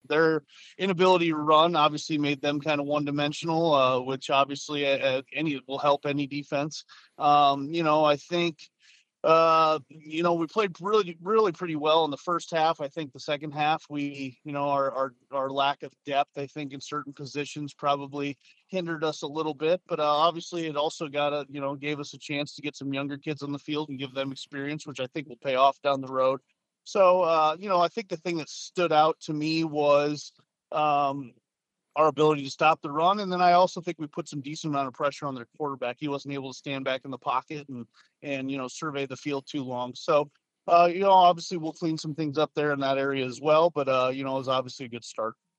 their inability to run obviously made them kind of one dimensional, which obviously any will help any defense. I think we played really pretty well in the first half. I think the second half, our lack of depth, I think, in certain positions probably hindered us a little bit. But obviously, it also gave us a chance to get some younger kids on the field and give them experience, which I think will pay off down the road. So, I think the thing that stood out to me was um, our ability to stop the run. And then I also think we put some decent amount of pressure on their quarterback. He wasn't able to stand back in the pocket and survey the field too long. So, obviously we'll clean some things up there in that area as well. But, it was obviously a good start.